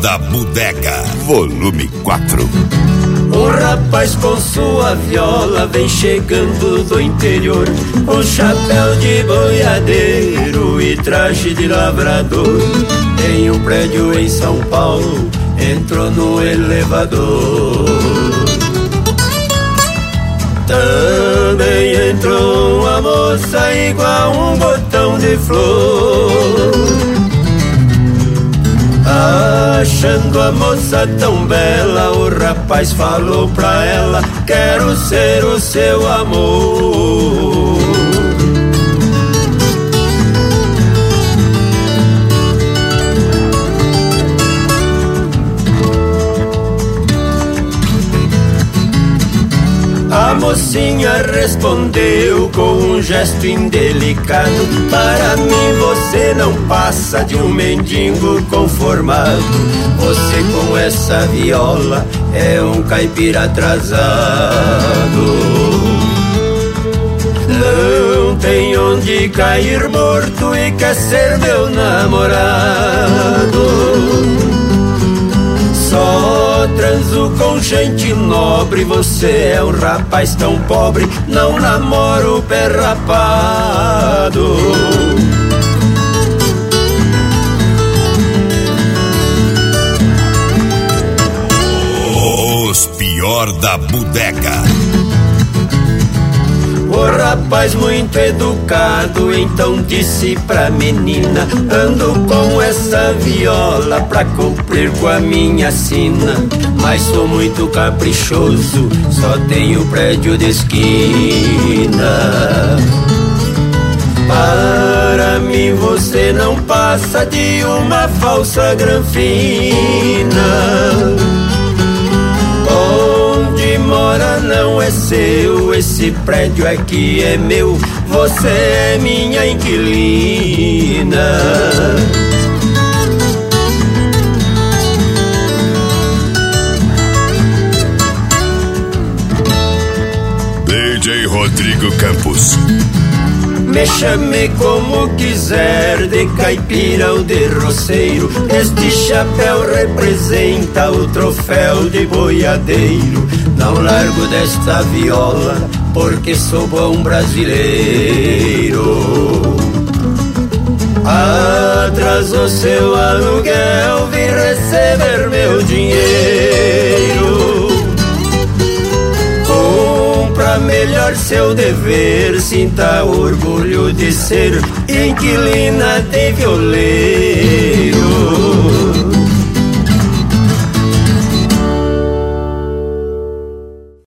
da Bodega, volume 4. Um rapaz com sua viola vem chegando do interior, com chapéu de boiadeiro e traje de lavrador. Em um prédio em São Paulo, entrou no elevador. Também entrou uma moça igual um botão de flor. Achando a moça tão bela, o rapaz falou pra ela: quero ser o seu amor. A mocinha respondeu com um gesto indelicado: para mim você não passa de um mendigo conformado. Você com essa viola é um caipira atrasado. Não tem onde cair morto e quer ser meu namorado. Só transo com gente nobre, você é um rapaz tão pobre, não namoro pé rapado. Os pior da bodega. O rapaz muito educado então disse pra menina: ando com essa viola pra cumprir com a minha sina, mas sou muito caprichoso, só tenho prédio de esquina. Para mim você não passa de uma falsa granfina. Onde mora não é seu, esse prédio aqui é meu, você é minha inquilina. DJ Rodrigo Campos. Me chame como quiser, de caipira ou de roceiro, este chapéu representa o troféu de boiadeiro. Não largo desta viola, porque sou bom brasileiro. Atrasou seu aluguel, vim receber meu dinheiro. Pra melhor seu dever, sinta orgulho de ser inquilina de violão.